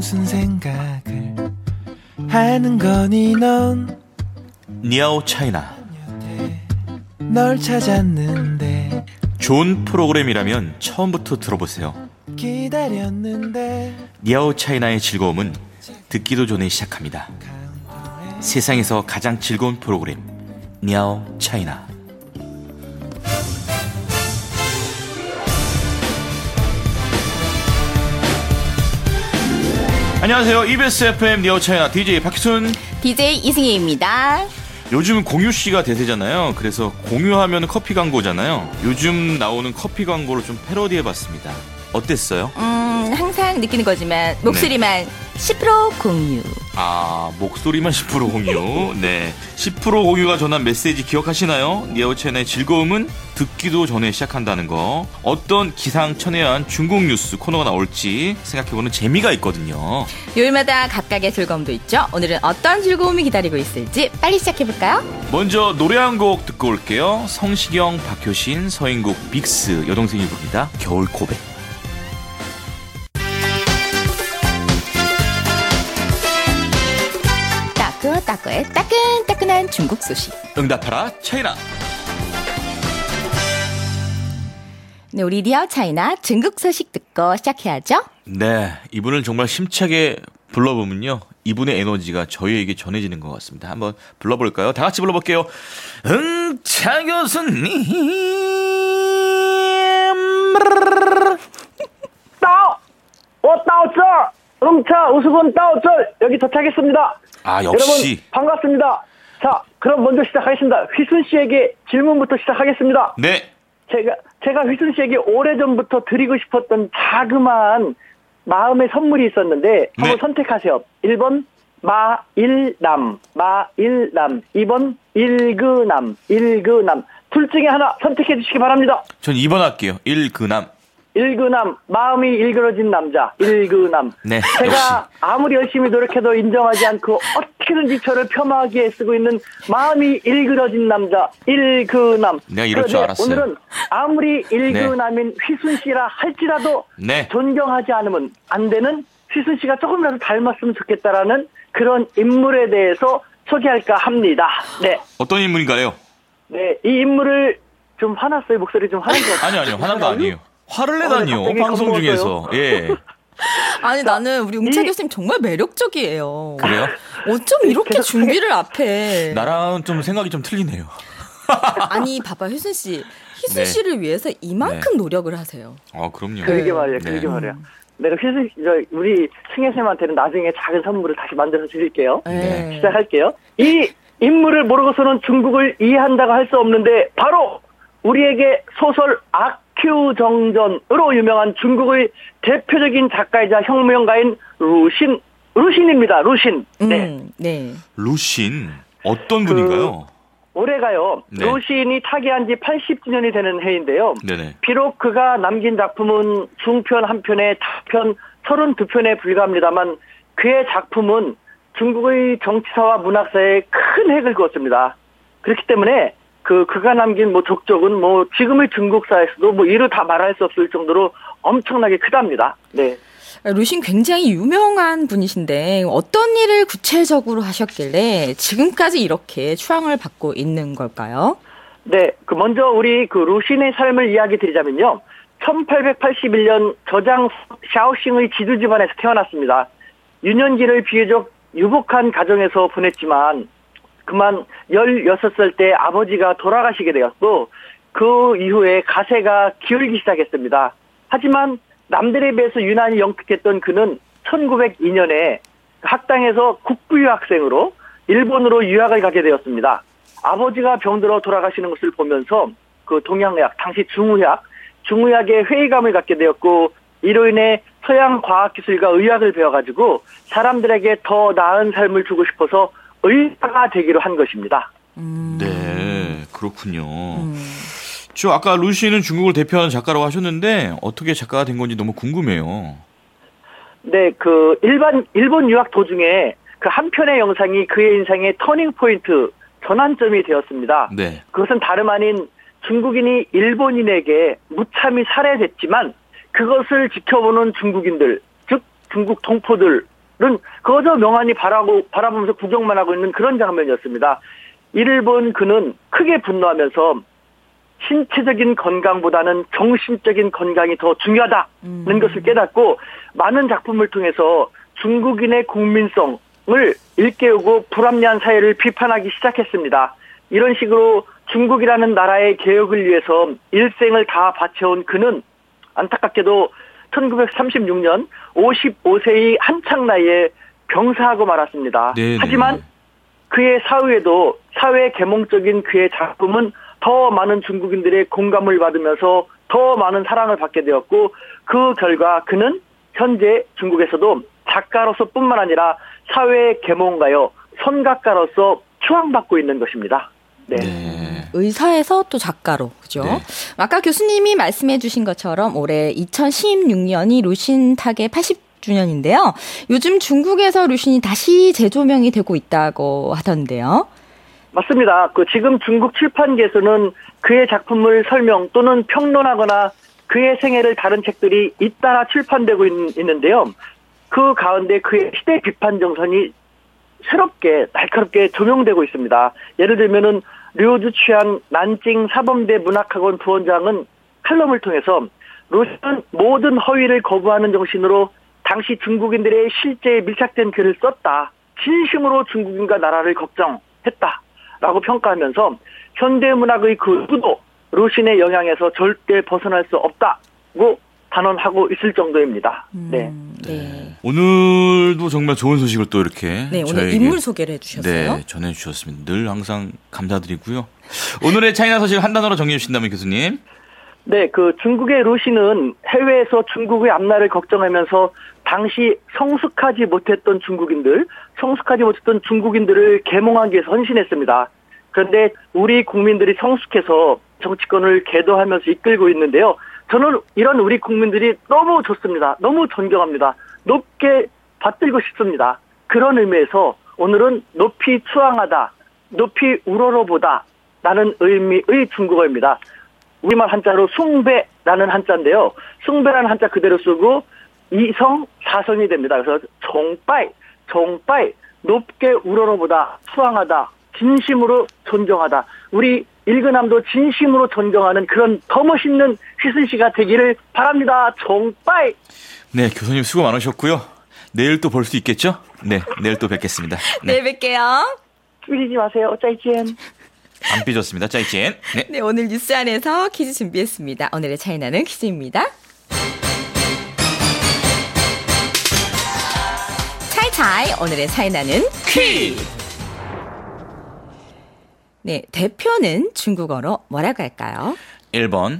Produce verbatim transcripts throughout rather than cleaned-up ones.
무슨 생각을 하는 거니 넌 니아오 차이나 널 찾았는데 좋은 프로그램이라면 처음부터 들어보세요. 기다렸는데 니아오 차이나의 즐거움은 듣기도 전에 시작합니다. 세상에서 가장 즐거운 프로그램 니아오 차이나. 안녕하세요. 이비에스 에프엠 니아오 차이나 디제이 박희순, 디제이 이승희입니다. 요즘 공유씨가 대세잖아요. 그래서 공유하면 커피 광고잖아요. 요즘 나오는 커피 광고를 좀 패러디해봤습니다. 어땠어요? 음, 항상 느끼는 거지만 목소리만 네. 십 퍼센트 공유. 아, 목소리만 십 퍼센트 공유. 네, 십 퍼센트 공유가 전한 메시지 기억하시나요? 니아오 차이나의 즐거움은 듣기도 전에 시작한다는 거. 어떤 기상천외한 중국 뉴스 코너가 나올지 생각해보는 재미가 있거든요. 요일마다 각각의 즐거움도 있죠. 오늘은 어떤 즐거움이 기다리고 있을지 빨리 시작해볼까요? 먼저 노래 한 곡 듣고 올게요. 성시경, 박효신, 서인국, 빅스 여동생이 부릅니다. 겨울 고백. 따끈따끈 따끈따끈한 중국 소식. 응답하라 차이나. 네, 우리 니아오 차이나 중국 소식 듣고 시작해야죠. 네, 이분을 정말 심차게 불러보면요, 이분의 에너지가 저희에게 전해지는 것 같습니다. 한번 불러볼까요? 다 같이 불러볼게요. 응, 차 교수님. 따오! 어, 따오쩔! 응차 우수군 따오쩔! 여기 도착했습니다. 아, 역시. 여러분, 반갑습니다. 자, 그럼 먼저 시작하겠습니다. 휘순 씨에게 질문부터 시작하겠습니다. 네. 제가, 제가 휘순 씨에게 오래전부터 드리고 싶었던 자그마한 마음의 선물이 있었는데, 한번 네. 선택하세요. 일 번, 마일남, 마일남. 이 번, 일그남, 일그남. 둘 중에 하나 선택해 주시기 바랍니다. 전 이 번 할게요. 일그남. 일그남, 마음이 일그러진 남자, 일그남. 네, 제가 역시. 아무리 열심히 노력해도 인정하지 않고 어떻게든지 저를 폄하하기에 쓰고 있는 마음이 일그러진 남자, 일그남. 내가 이럴 줄 알았어요. 오늘은 아무리 일그남인 네. 휘순 씨라 할지라도 네. 존경하지 않으면 안 되는, 휘순 씨가 조금이라도 닮았으면 좋겠다라는 그런 인물에 대해서 소개할까 합니다. 네. 어떤 인물인가요? 네, 이 인물을 좀 화났어요. 목소리 좀 화난 것 같아요. 아니요, 아니요. 화난 거 아니에요. 화를 내다니요. 어, 방송 중에서. 예. 아니, 자, 나는 우리 웅차 이... 교수님 정말 매력적이에요. 그래요? 어쩜 이렇게 준비를 앞에. 나랑 좀 생각이 좀 틀리네요. 아니, 봐봐, 휘순 씨. 희순 네. 씨를 위해서 이만큼 네. 노력을 하세요. 아, 그럼요. 그러게 말이야, 네. 그러게 말이야. 내가 휘순 씨, 우리 승혜쌤한테는 나중에 작은 선물을 다시 만들어서 드릴게요. 네. 시작할게요. 이 인물을 모르고서는 중국을 이해한다고 할 수 없는데, 바로 우리에게 소설 악큐정전으로 유명한 중국의 대표적인 작가이자 혁명가인 루신, 루신입니다. 루신. 네. 음, 네. 루신. 어떤 그, 분인가요? 올해가요. 네. 루신이 타계한 지 팔십 주년이 되는 해인데요. 네네. 비록 그가 남긴 작품은 중편 한 편에 다편 서른두 편에 불과합니다만, 그의 작품은 중국의 정치사와 문학사에 큰 획을 그었습니다. 그렇기 때문에 그 그가 남긴 뭐 족적은 뭐 지금의 중국 사회에서도 뭐 이루 다 말할 수 없을 정도로 엄청나게 크답니다. 네. 루신 굉장히 유명한 분이신데 어떤 일을 구체적으로 하셨길래 지금까지 이렇게 추앙을 받고 있는 걸까요? 네, 그 먼저 우리 그 루신의 삶을 이야기 드리자면요. 천팔백팔십일 년 저장 샤오싱의 지주 집안에서 태어났습니다. 유년기를 비교적 유복한 가정에서 보냈지만 그만 열여섯 살 때 아버지가 돌아가시게 되었고, 그 이후에 가세가 기울기 시작했습니다. 하지만 남들에 비해서 유난히 영특했던 그는 천구백이 년에 학당에서 국부유학생으로 일본으로 유학을 가게 되었습니다. 아버지가 병들어 돌아가시는 것을 보면서 그 동양의학, 당시 중의학, 중의학에 회의감을 갖게 되었고, 이로 인해 서양 과학기술과 의학을 배워가지고 사람들에게 더 나은 삶을 주고 싶어서 의사가 되기로 한 것입니다. 음. 네, 그렇군요. 음. 저 아까 루시는 중국을 대표하는 작가라고 하셨는데 어떻게 작가가 된 건지 너무 궁금해요. 네, 그 일반 일본 유학 도중에 그 한 편의 영상이 그의 인생의 터닝 포인트, 전환점이 되었습니다. 네. 그것은 다름 아닌 중국인이 일본인에게 무참히 살해됐지만 그것을 지켜보는 중국인들, 즉 중국 동포들, 거저 명안히 바라고, 바라보면서 구경만 하고 있는 그런 장면이었습니다. 이를 본 그는 크게 분노하면서 신체적인 건강보다는 정신적인 건강이 더 중요하다는 음. 것을 깨닫고 많은 작품을 통해서 중국인의 국민성을 일깨우고 불합리한 사회를 비판하기 시작했습니다. 이런 식으로 중국이라는 나라의 개혁을 위해서 일생을 다 바쳐온 그는 안타깝게도 천구백삼십육 년 오십오 세의 한창 나이에 병사하고 말았습니다. 네네. 하지만 그의 사후에도 사회 계몽적인 그의 작품은 더 많은 중국인들의 공감을 받으면서 더 많은 사랑을 받게 되었고 그 결과 그는 현재 중국에서도 작가로서 뿐만 아니라 사회 계몽가요 선각가로서 추앙받고 있는 것입니다. 네. 네. 의사에서 또 작가로, 그죠? 네. 아까 교수님이 말씀해 주신 것처럼 올해 이천십육 년이 루신 탁의 팔십 주년인데요. 요즘 중국에서 루신이 다시 재조명이 되고 있다고 하던데요. 맞습니다. 그 지금 중국 출판계에서는 그의 작품을 설명 또는 평론하거나 그의 생애를 다룬 책들이 잇따라 출판되고 있, 있는데요. 그 가운데 그의 시대 비판 정선이 새롭게 날카롭게 조명되고 있습니다. 예를 들면은 류주 취한 난징 사범대 문학학원 부원장은 칼럼을 통해서 루신은 모든 허위를 거부하는 정신으로 당시 중국인들의 실제에 밀착된 글을 썼다. 진심으로 중국인과 나라를 걱정했다라고 평가하면서 현대문학의 그 수도 루신의 영향에서 절대 벗어날 수 없다고 단언하고 있을 정도입니다. 음, 네. 네. 오늘도 정말 좋은 소식을 또 이렇게 네, 오늘 인물 소개를 해주셨어요. 네, 전해주셨습니다. 늘 항상 감사드리고요. 오늘의 차이나 소식 한 단어로 정리해 주신다면 교수님. 네, 그 중국의 루신은 해외에서 중국의 앞날을 걱정하면서 당시 성숙하지 못했던 중국인들, 성숙하지 못했던 중국인들을 계몽하기 위해서 헌신했습니다. 그런데 우리 국민들이 성숙해서 정치권을 개도하면서 이끌고 있는데요. 저는 이런 우리 국민들이 너무 좋습니다. 너무 존경합니다. 높게 받들고 싶습니다. 그런 의미에서 오늘은 높이 추앙하다, 높이 우러러보다 라는 의미의 중국어입니다. 우리말 한자로 숭배라는 한자인데요. 숭배라는 한자 그대로 쓰고 이성 사성이 됩니다. 그래서 정빠이, 정빠이, 높게 우러러보다, 추앙하다, 진심으로 존경하다. 우리 일근함도 진심으로 존경하는 그런 더 멋있는 휘순 씨가 되기를 바랍니다. 정빠이. 네, 교수님 수고 많으셨고요. 내일 또 볼 수 있겠죠? 네, 내일 또 뵙겠습니다. 네, 내일 뵐게요. 삐리지 마세요. 짜이젠. 안 삐졌습니다. 짜이젠. 네. 네, 오늘 뉴스 안에서 퀴즈 준비했습니다. 오늘의 차이나는 퀴즈입니다. 차이차이 오늘의 차이나는 퀴즈. 네, 대표는 중국어로 뭐라고 할까요? 일 번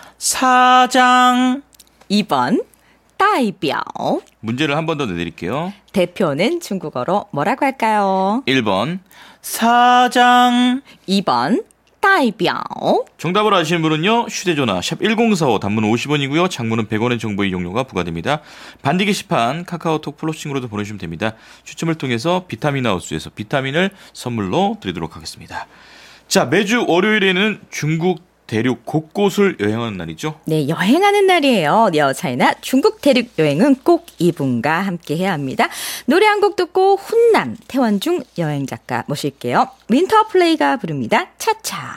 사장, 이 번代表. 문제를 한 번 더 내드릴게요. 대표는 중국어로 뭐라고 할까요? 일 번 사장, 이 번代表. 정답을 아시는 분은요, 휴대전화 샵 일공사오, 단문 오십 원이고요, 장문은 백 원의 정보 이용료가 부과됩니다. 반디 게시판 카카오톡 플러싱으로도 보내주시면 됩니다. 추첨을 통해서 비타민하우스에서 비타민을 선물로 드리도록 하겠습니다. 자, 매주 월요일에는 중국 대륙 곳곳을 여행하는 날이죠? 네, 여행하는 날이에요. 네어 차이나 중국 대륙 여행은 꼭 이분과 함께 해야 합니다. 노래 한 곡 듣고 훈남 태원중 여행 작가 모실게요. 윈터 플레이가 부릅니다. 차차.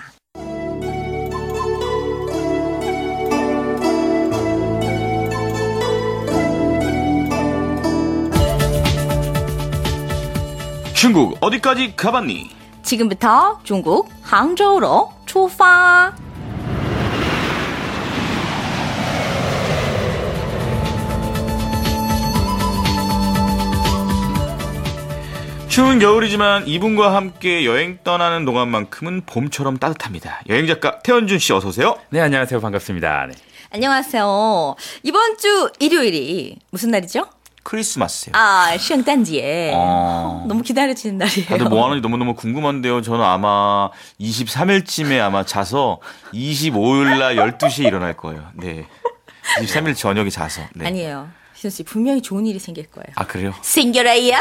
중국 어디까지 가봤니? 지금부터 중국 항저우로 출발. 추운 겨울이지만 이분과 함께 여행 떠나는 동안만큼은 봄처럼 따뜻합니다. 여행작가 태원준 씨 어서 오세요. 네, 안녕하세요. 반갑습니다. 네. 안녕하세요. 이번 주 일요일이 무슨 날이죠? 크리스마스요. 아,圣诞节. 어... 너무 기다려지는 날이에요. 다들 뭐 하는지 너무너무 궁금한데요. 저는 아마 이십삼 일쯤에 아마 자서 이십오 일날 열두 시에 일어날 거예요. 네. 이십삼 일 저녁에 자서. 네. 아니에요. 희선 씨, 분명히 좋은 일이 생길 거예요. 아, 그래요? 생겨라이야?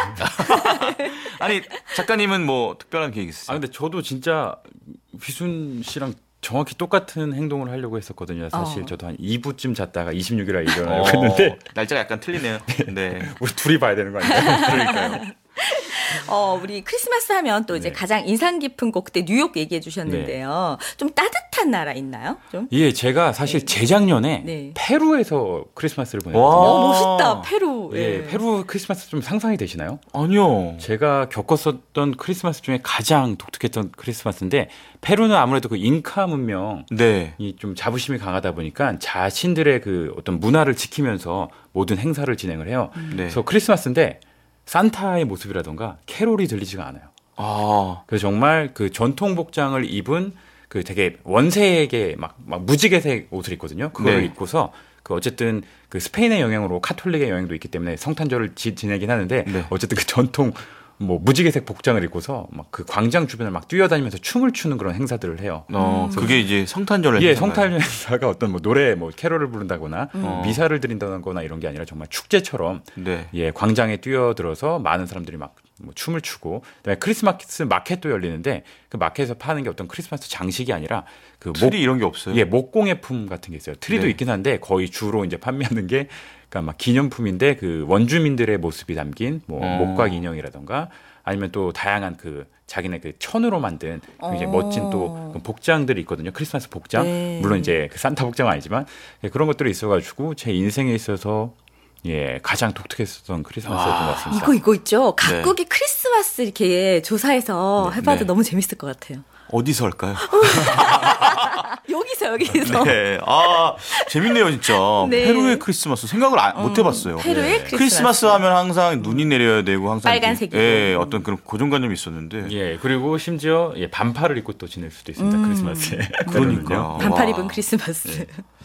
아니, 작가님은 뭐 특별한 계획 있으세요? 아, 근데 저도 진짜 휘순 씨랑 정확히 똑같은 행동을 하려고 했었거든요. 사실 어. 저도 한 이 부쯤 잤다가 이십육 일날 일어나려고 어, 했는데 날짜가 약간 틀리네요. 네. 우리 둘이 봐야 되는 거 아닌가요? 그러니까요. 어, 우리 크리스마스 하면 또 이제 네. 가장 인상 깊은 곡 그때 뉴욕 얘기해 주셨는데요. 좀 따뜻한 나라 있나요? 좀? 예, 제가 사실 재작년에 네. 페루에서 크리스마스를 와. 보냈거든요. 어, 멋있다. 페루. 예, 페루 크리스마스 좀 상상이 되시나요? 아니요. 제가 겪었었던 크리스마스 중에 가장 독특했던 크리스마스인데 페루는 아무래도 그 잉카 문명이 네. 좀 자부심이 강하다 보니까 자신들의 그 어떤 문화를 지키면서 모든 행사를 진행을 해요. 네. 그래서 크리스마스인데 산타의 모습이라던가 캐롤이 들리지가 않아요. 아. 그래서 정말 그 전통 복장을 입은 그 되게 원색의 막, 막 무지개색 옷을 입거든요. 그걸 네. 입고서 그 어쨌든 그 스페인의 영향으로 카톨릭의 영향도 있기 때문에 성탄절을 지, 지내긴 하는데 네. 어쨌든 그 전통 뭐 무지개색 복장을 입고서 막 그 광장 주변을 막 뛰어다니면서 춤을 추는 그런 행사들을 해요. 어, 그게 이제 성탄절 예, 행사인가요? 성탄절 행사가 어떤 뭐 노래 뭐 캐롤을 부른다거나 음. 미사를 드린다거나 이런 게 아니라 정말 축제처럼 네. 예, 광장에 뛰어들어서 많은 사람들이 막 뭐 춤을 추고 그다음에 크리스마스 마켓도 열리는데 그 마켓에서 파는 게 어떤 크리스마스 장식이 아니라 그 목, 틀이 이런 게 없어요. 예, 목공예품 같은 게 있어요. 트리도 네. 있긴 한데 거의 주로 이제 판매하는 게 그러니까 막 기념품인데 그 원주민들의 모습이 담긴 뭐 어. 목각 인형이라던가 아니면 또 다양한 그 자기네 그 천으로 만든 굉장히 어. 멋진 또 복장들이 있거든요. 크리스마스 복장. 네. 물론 이제 그 산타 복장은 아니지만 예, 그런 것들이 있어가지고 제 인생에 있어서 예 가장 독특했었던 크리스마스였던 것 같습니다. 이거 이거 있죠. 각국의 크리스마스 이렇게 조사해서 네. 해봐도 네. 너무 재밌을 것 같아요. 어디서 할까요? 여기서 여기서. 네. 아, 재밌네요, 진짜. 네. 페루의 크리스마스 생각을 안- 못 해봤어요. 페루의 네. 크리스마스. 크리스마스 하면 항상 눈이 내려야 되고 항상 빨간색이고. 예, 어떤 그런 고정관념이 있었는데. 예 그리고 심지어 예, 반팔을 입고 또 지낼 수도 있습니다. 음. 크리스마스에. 그러니까. 반팔 와. 입은 크리스마스.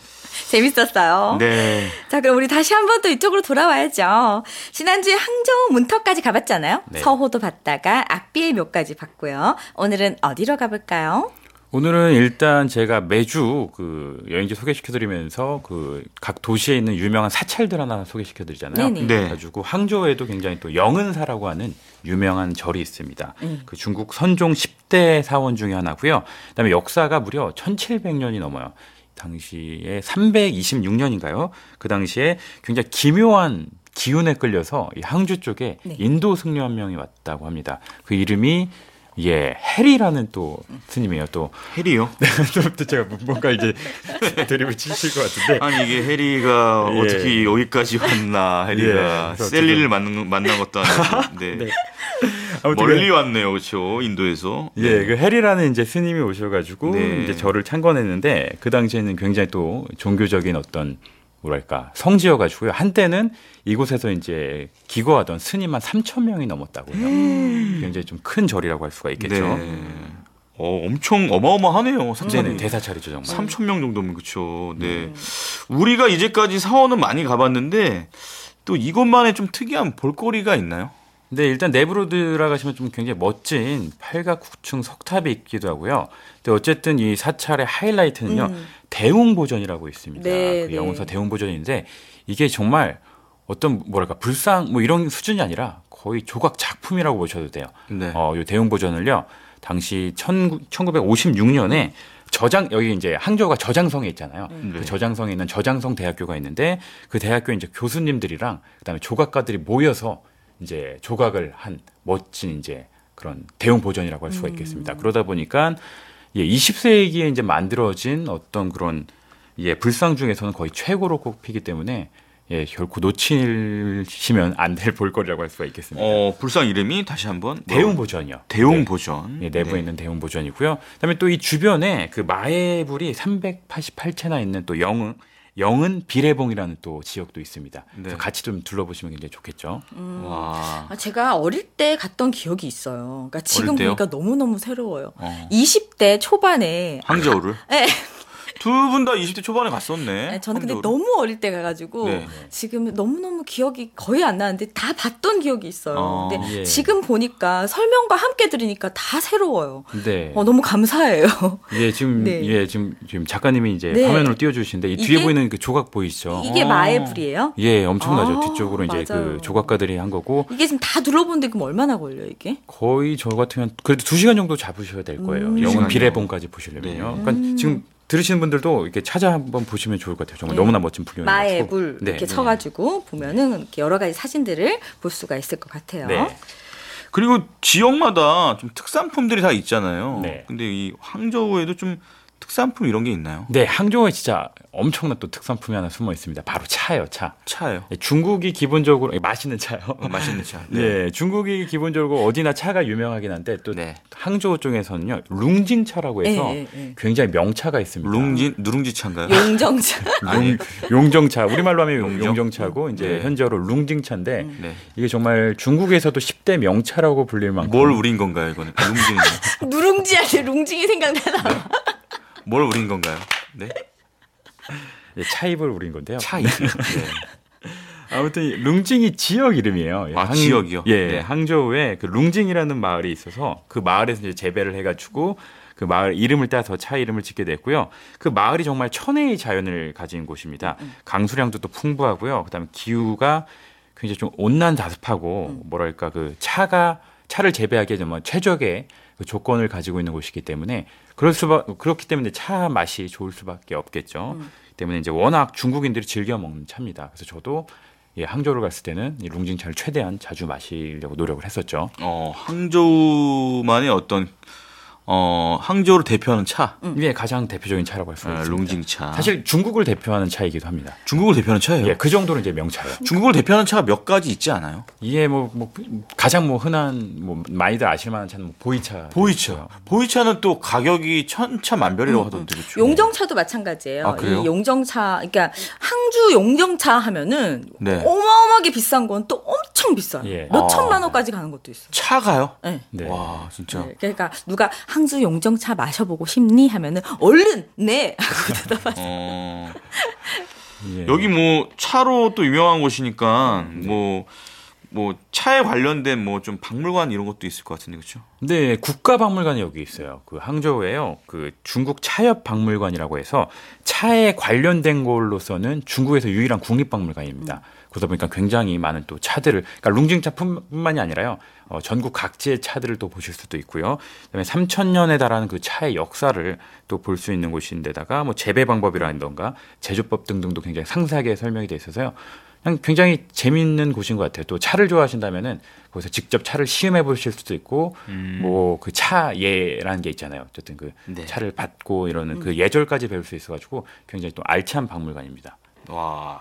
재밌었어요. 네. 자, 그럼 우리 다시 한번 또 이쪽으로 돌아와야죠. 지난주에 항저우 문턱까지 가봤잖아요. 네. 서호도 봤다가 악비의 묘까지 봤고요. 오늘은 어디로 가볼까요? 오늘은 일단 제가 매주 그 여행지 소개시켜드리면서 그 각 도시에 있는 유명한 사찰들 하나 소개시켜드리잖아요. 네네. 네. 그래가지고 항저우에도 굉장히 또 영은사라고 하는 유명한 절이 있습니다. 음. 그 중국 선종 십 대 사원 중에 하나고요. 그다음에 역사가 무려 천칠백 년이 넘어요. 당시에 삼백이십육 년인가요? 그 당시에 굉장히 기묘한 기운에 끌려서 이 항주 쪽에 네. 인도 승려 한 명이 왔다고 합니다. 그 이름이 예 해리라는 또 스님이에요. 또 해리요? 또 제가 뭔가 이제 드립을 치실 것 같은데 아니 이게 해리가 예. 어떻게 여기까지 왔나? 해리가 예, 그래서 셀리를 만난, 만난 것도 아니고 네. 네. 아무튼 멀리 왔네요, 그렇죠? 인도에서. 예, 그 해리라는 이제 스님이 오셔가지고 네. 이제 절을 창건했는데 그 당시에는 굉장히 또 종교적인 어떤 뭐랄까 성지여가지고요. 한때는 이곳에서 이제 기거하던 스님 한 삼천 명이 넘었다고요. 음. 굉장히 좀 큰 절이라고 할 수가 있겠죠. 네. 어, 엄청 어마어마하네요, 사찰이. 네, 대사찰이죠 정말. 삼천 명 정도면 그렇죠. 네. 우리가 이제까지 사원은 많이 가봤는데 또 이것만의 좀 특이한 볼거리가 있나요? 네, 일단 내부로 들어가시면 좀 굉장히 멋진 팔각구층 석탑이 있기도 하고요. 근데 어쨌든 이 사찰의 하이라이트는요, 음. 대웅보전이라고 있습니다. 네, 그 네. 영웅사 대웅보전인데 이게 정말 어떤 뭐랄까 불상 뭐 이런 수준이 아니라 거의 조각 작품이라고 보셔도 돼요. 네. 어, 이 대웅보전을요, 당시 천구백오십육 년에 저장 여기 이제 항저우가 저장성에 있잖아요. 네. 그 저장성에 있는 저장성 대학교가 있는데 그 대학교 이제 교수님들이랑 그다음에 조각가들이 모여서 이제 조각을 한 멋진 이제 그런 대형 보전이라고 할 수가 있겠습니다. 음. 그러다 보니까 예, 이십 세기에 이제 만들어진 어떤 그런 예, 불상 중에서는 거의 최고로 꼽히기 때문에 예, 결코 놓치시면 안 될 볼거리라고 할 수가 있겠습니다. 어, 불상 이름이 다시 한번 대웅 보전이요. 대웅 네. 보전. 예, 내부에 네. 있는 대웅 보전이고요. 그다음에 또 이 주변에 그 마애불이 삼백팔십팔 채나 있는 또 영은 영은 비례봉이라는 또 지역도 있습니다. 그래서 네. 같이 좀 둘러보시면 굉장히 좋겠죠. 와. 아, 제가 어릴 때 갔던 기억이 있어요. 그러니까 지금 어릴 때요? 보니까 너무너무 새로워요. 어. 이십 대 초반에 항저우를 네. 두 분 다 이십 대 초반에 갔었네. 네, 저는 근데 황저우를. 너무 어릴 때 가가지고 네. 지금 너무너무 기억이 거의 안 나는데 다 봤던 기억이 있어요. 어, 근데 예. 지금 보니까 설명과 함께 들으니까 다 새로워요. 네. 어, 너무 감사해요. 예, 지금 네. 예, 지금 지금 작가님이 이제 네. 화면으로 띄워 주시는데 이 뒤에 이게- 보이는 그 조각 보이시죠? 이게 어. 마애불이에요? 예, 엄청나죠. 아, 뒤쪽으로 이제 맞아요. 그 조각가들이 한 거고 이게 지금 다 둘러보는데 그럼 얼마나 걸려요, 이게? 거의 저 같은 경우는 그래도 두 시간 정도 잡으셔야 될 거예요. 음. 영혼 시간이요? 비례본까지 보시려면요. 네. 그러니까 지금 들으시는 분들도 이렇게 찾아 한번 보시면 좋을 것 같아요. 정말 네. 너무나 멋진 풍경이 마애불 네. 이렇게 쳐가지고 보면은 이렇게 여러 가지 사진들을 볼 수가 있을 것 같아요. 네. 그리고 지역마다 좀 특산품들이 다 있잖아요. 네. 근데 이 황저우에도 좀 특산품 이런 게 있나요? 네, 항저우에 진짜 엄청난 또 특산품이 하나 숨어 있습니다. 바로 차예요, 차. 차요. 네, 중국이 기본적으로 예, 맛있는 차요. 어, 맛있는 차. 네. 중국이 기본적으로 어디나 차가 유명하긴 한데 또 네. 항저우 쪽에서는요 룽징차라고 해서 예, 예, 예. 굉장히 명차가 있습니다. 룽지 누룽지 차인가요? 용정차. 용, 용정차 우리말로 하면 용, 용정? 용정차고 이제 네. 현지어로 룽징차인데 네. 이게 정말 중국에서도 십 대 명차라고 불릴 만큼 뭘 우린 건가요, 이거는? 룽지는 누룽지 할때 룽징이 생각나나? 뭘 우린 건가요? 네. 예, 차입을 우린 건데요. 차 네. 아무튼 이 룽징이 지역 이름이에요. 아, 지역이요? 예, 네. 항저우에 그 룽징이라는 마을이 있어서 그 마을에서 이제 재배를 해가지고 그 마을 이름을 따서 차 이름을 짓게 됐고요. 그 마을이 정말 천혜의 자연을 가진 곳입니다. 강수량도 또 풍부하고요. 그다음에 기후가 굉장히 좀 온난다습하고 뭐랄까 그 차가 차를 재배하기에 정말 최적의 그 조건을 가지고 있는 곳이기 때문에 그럴 수밖 그렇기 때문에 차 맛이 좋을 수밖에 없겠죠. 음. 때문에 이제 워낙 중국인들이 즐겨 먹는 차입니다. 그래서 저도 예, 항저우를 갔을 때는 이 룽징차를 최대한 자주 마시려고 노력을 했었죠. 어, 항저우만의 어떤 어, 항저우를 대표하는 차. 이게 가장 대표적인 차라고 할 수 아, 있습니다. 룽징차. 사실 중국을 대표하는 차이기도 합니다. 중국을 대표하는 차예요. 예, 그 정도로 이제 명차예요. 중국을 대표하는 차가 몇 가지 있지 않아요? 이게 뭐, 뭐 가장 뭐 흔한 뭐 많이들 아실 만한 차는 뭐 보이차. 보이차. 보이차는 또 가격이 천차만별이라고 음, 하던데 그렇죠? 용정차도 마찬가지예요. 아, 그래요? 이 용정차, 그러니까 항주 용정차 하면은 네. 어마어마하게 비싼 건 또 엄청 비싸요. 예. 몇 아. 천만 원까지 가는 것도 있어요. 차가요? 네. 네. 와, 진짜. 네, 그러니까 누가 항주 용정차 마셔보고 싶니 하면은 얼른 네 하고 대답하세요. 어, 예. 여기 뭐 차로 또 유명한 곳이니까 네. 뭐, 뭐 차에 관련된 뭐 좀 박물관 이런 것도 있을 것 같은데 그렇죠? 네, 국가박물관이 여기 있어요. 그 항저우에요. 그 중국 차협박물관이라고 해서 차에 관련된 걸로서는 중국에서 유일한 국립박물관입니다. 그러다 보니까 굉장히 많은 또 차들을, 그러니까 룽징차뿐만이 아니라요. 어, 전국 각지의 차들을 또 보실 수도 있고요. 그다음에 삼천 년에 달하는 그 차의 역사를 또 볼 수 있는 곳인데다가 뭐 재배 방법이라든가 제조법 등등도 굉장히 상세하게 설명이 돼 있어서요. 그냥 굉장히 재미있는 곳인 것 같아요. 또 차를 좋아하신다면은 거기서 직접 차를 시음해 보실 수도 있고, 음. 뭐 그 차예라는 게 있잖아요. 어쨌든 그 네. 차를 받고 이러는 그 예절까지 배울 수 있어가지고 굉장히 또 알찬 박물관입니다. 와.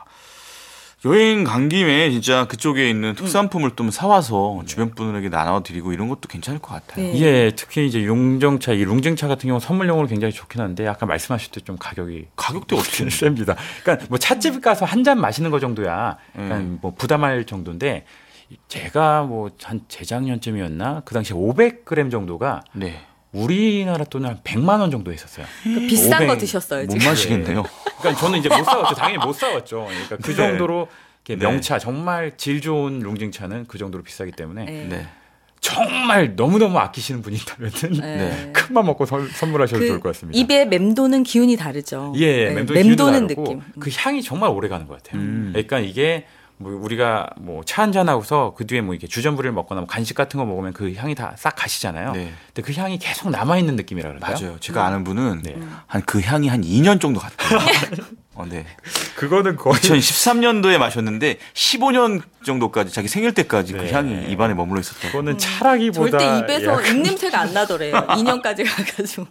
여행 간 김에 진짜 그쪽에 있는 특산품을 좀 사와서 주변 분들에게 나눠드리고 이런 것도 괜찮을 것 같아요. 네. 예, 특히 이제 용정차, 이 룽징차 같은 경우 선물용으로 굉장히 좋긴 한데 아까 말씀하실 때 좀 가격이 가격대 어떻게 셉니다. 그러니까 뭐 찻집 가서 한 잔 마시는 거 정도야, 그러니까 음. 뭐 부담할 정도인데 제가 뭐 한 재작년쯤이었나 그 당시에 오백 그램 정도가 네. 우리나라 돈은 한 백만 원 정도 했었어요. 그 비싼 오백 거 드셨어요 못 지금. 마시겠네요. 그러니까 저는 이제 못 사왔죠. 당연히 못 사왔죠. 그러니까 그 네. 정도로 이렇게 네. 명차, 정말 질 좋은 룽징차는 그 정도로 비싸기 때문에 네. 네. 정말 너무너무 아끼시는 분이 있다면 네. 큰맘 먹고 선- 선물하셔도 그 좋을 것 같습니다. 입에 맴도는 기운이 다르죠. 예, 네, 맴도는, 맴도는 기운도 다르고 느낌. 그 향이 정말 오래 가는 것 같아요. 음. 그러니까 이게 뭐 우리가 뭐 차 한잔 하고서 그 뒤에 뭐 이렇게 주전부리를 먹거나 뭐 간식 같은 거 먹으면 그 향이 다 싹 가시잖아요. 네. 근데 그 향이 계속 남아 있는 느낌이라 그럴까요? 맞아요. 제가 아는 분은 네. 한 그 향이 한 이 년 정도 갔대요. 어, 네. 그거는 거의 이천십삼 년도에 마셨는데 십오 년 정도까지 자기 생일 때까지 네. 그 향이 입안에 머물러 있었다고. 그거는 차라기보다 절대 입에서 약간 입냄새가 안 나더래요. 이 년까지 가가지고.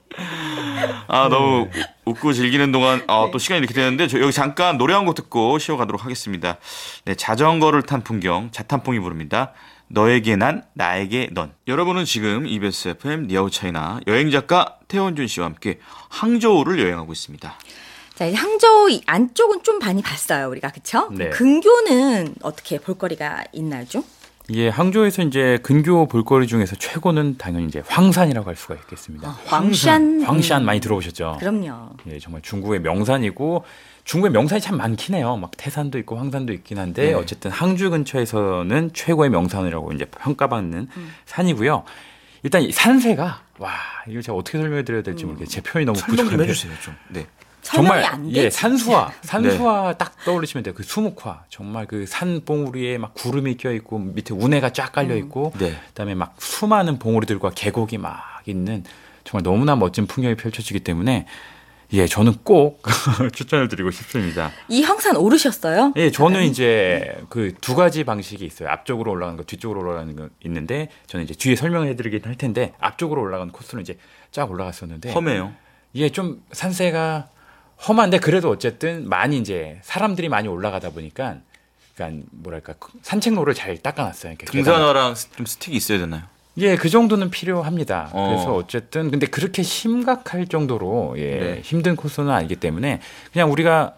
아 너무 웃고 즐기는 동안 아, 네. 또 시간이 이렇게 되는데 저 여기 잠깐 노래 한 곡 듣고 쉬어가도록 하겠습니다. 네, 자전거를 탄 풍경 자탄풍이 부릅니다. 너에게 난 나에게 넌. 여러분은 지금 이비에스 에프엠 니아우 차이나 여행작가 태원준 씨와 함께 항저우를 여행하고 있습니다. 자, 이제 항저우 이 안쪽은 좀 많이 봤어요, 우리가. 그쵸? 네. 근교는 어떻게 볼거리가 있나요, 좀? 예, 항저우에서 이제 근교 볼거리 중에서 최고는 당연히 이제 황산이라고 할 수가 있겠습니다. 아, 황산. 황산 많이 들어보셨죠? 그럼요. 예, 정말 중국의 명산이고 중국의 명산이 참 많긴 해요. 막 태산도 있고 황산도 있긴 한데 네. 어쨌든 항주 근처에서는 최고의 명산이라고 이제 평가받는 음. 산이고요. 일단 이 산세가 와 이거 제가 어떻게 설명해 드려야 될지 모르겠어요. 제 표현이 너무 설명 좀 부족한데. 해주세요, 좀. 네. 설명이 정말 안 되지. 예 산수화 산수화 딱 떠올리시면 돼요. 그 수묵화 정말 그 산봉우리에 막 구름이 껴 있고 밑에 운해가 쫙 깔려 있고 네. 그다음에 막 수많은 봉우리들과 계곡이 막 있는 정말 너무나 멋진 풍경이 펼쳐지기 때문에 예 저는 꼭 추천을 드리고 싶습니다. 이 황산 오르셨어요? 예 저는 이제 그 두 가지 방식이 있어요. 앞쪽으로 올라가는 거, 뒤쪽으로 올라가는 거 있는데 저는 이제 뒤에 설명해드리긴 할 텐데 앞쪽으로 올라가는 코스는 이제 쫙 올라갔었는데 험해요. 예 좀 산세가 험한데 그래도 어쨌든 많이 이제 사람들이 많이 올라가다 보니까 그러니까 뭐랄까 산책로를 잘 닦아놨어요. 이렇게 등산화랑 좀 스틱이 있어야 되나요? 예, 그 정도는 필요합니다. 어. 그래서 어쨌든 근데 그렇게 심각할 정도로 예, 네. 힘든 코스는 아니기 때문에 그냥 우리가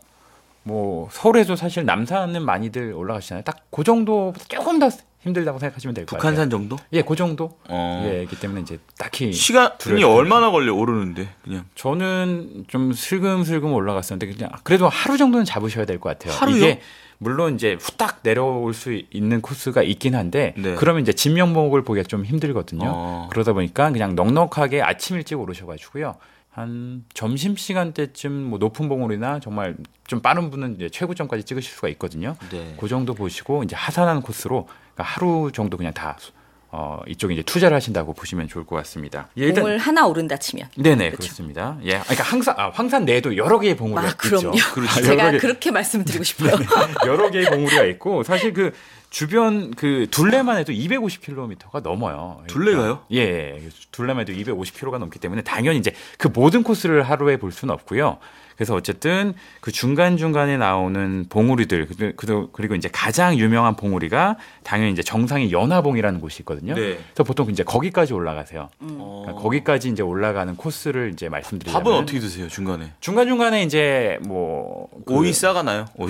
뭐 서울에도 사실 남산은 많이들 올라가시잖아요. 딱 그 정도보다 조금 더 힘들다고 생각하시면 될 것 같아요. 북한산 정도? 예, 그 정도. 어. 예, 있기 때문에 이제 딱히 시간이 두려울 얼마나 걸려 오르는데 그냥 저는 좀 슬금슬금 올라갔었는데 그냥 그래도 하루 정도는 잡으셔야 될 것 같아요. 하루요? 이게 물론 이제 후딱 내려올 수 있는 코스가 있긴 한데 네. 그러면 이제 진면목을 보기가 좀 힘들거든요. 어. 그러다 보니까 그냥 넉넉하게 아침 일찍 오르셔가지고요. 한 점심 시간 때쯤 뭐 높은 봉우리나 정말 좀 빠른 분은 이제 최고점까지 찍으실 수가 있거든요. 네. 그 정도 보시고 이제 하산하는 코스로 그러니까 하루 정도 그냥 다 어, 이쪽에 이제 투자를 하신다고 보시면 좋을 것 같습니다. 예, 일단 봉을 하나 오른다 치면. 네네 그렇죠. 그렇습니다. 예, 그러니까 항상 아, 황산 내에도 여러 개의 봉우리가 아, 그럼요. 있죠. 그렇죠. 제가 여러 개, 그렇게 말씀드리고 싶어요. 여러 개의 봉우리가 있고 사실 그 주변 그 둘레만 해도 이백오십 킬로미터가 넘어요. 그러니까, 둘레가요? 예, 둘레만 해도 이백오십 킬로미터가 넘기 때문에 당연히 이제 그 모든 코스를 하루에 볼 수는 없고요. 그래서 어쨌든 그 중간중간에 나오는 봉우리들 그- 그리고 이제 가장 유명한 봉우리가 당연히 이제 정상이 연화봉이라는 곳이 있거든요. 네. 그래서 보통 이제 거기까지 올라가세요. 어. 그러니까 거기까지 이제 올라가는 코스를 이제 말씀드리자면 밥은 어떻게 드세요 중간에? 중간중간에 이제 뭐 그 오이 싸가나요? 오이.